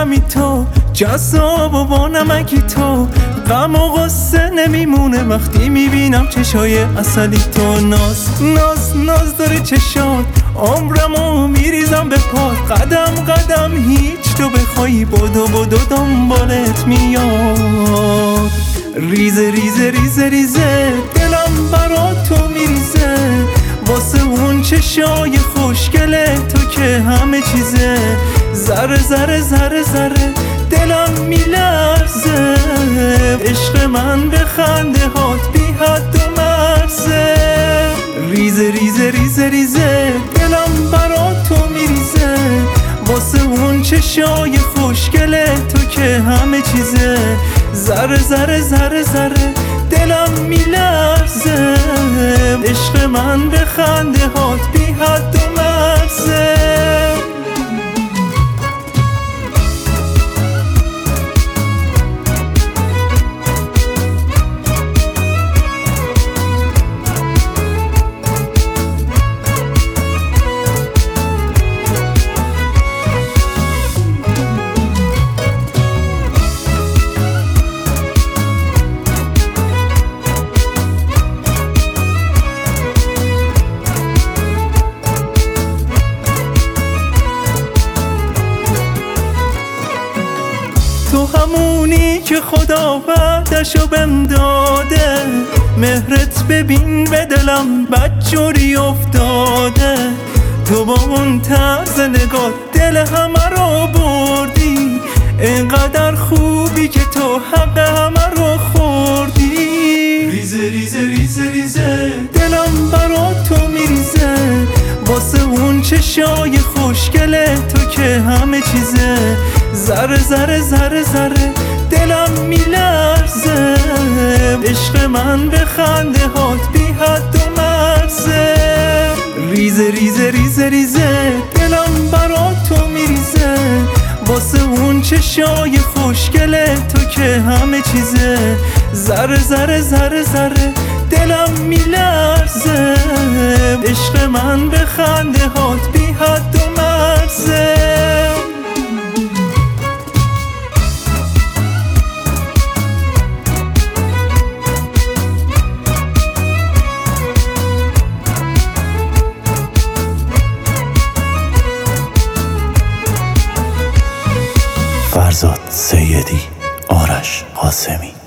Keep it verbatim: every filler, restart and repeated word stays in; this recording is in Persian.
شبنمی تو، جذاب و با نمکی تو، غم و غصه نمیمونه وقتی میبینم چشای عسلی تو. ناز ناز ناز داره چشات، عمرمو میریزم به پات، قدم قدم هیچ تو بخوای بدو بدو دنبالت میاد. ریزه ریزه ریزه ریزه دلم برا تو میریزه، واسه اون چشای خوشگله تو که همه چیزه. ذره ذره ذره ذره دلم میلرزه، عشق من به خنده هات بی حد و مرزه. ریزه ریزه ریزه ریزه دلم برا تو میریزه، واسه اون چشای خوشگله تو که همه چیزه. ذره ذره ذره ذره دلم میلرزه، عشق من به خنده هات بی حد و مرزه. تو همونی که خدا وعدشو بهم داده، مهرت ببین به دلم بدجوری افتاده. تو با اون طرز نگاه دل همه رو بردی، اینقدر خوبی که تو حق همه رو خوردی. ریزه ریزه ریزه ریزه دلم برا تو میریزه، واسه اون چشای خوشگله تو که همه چیزه. ذره ذره ذره ذره دلم میلرزه، عشق من به خنده هات بی حد و مرزه. ریزه ریزه ریزه ریزه دلم برا تو میریزه، واسه اون چشای خوشگله تو که همه چیزه. ذره ذره ذره ذره دلم میلرزه، عشق من به خنده هات بی حد و مرزه. فرزاد سیدی، آرش قاسمی.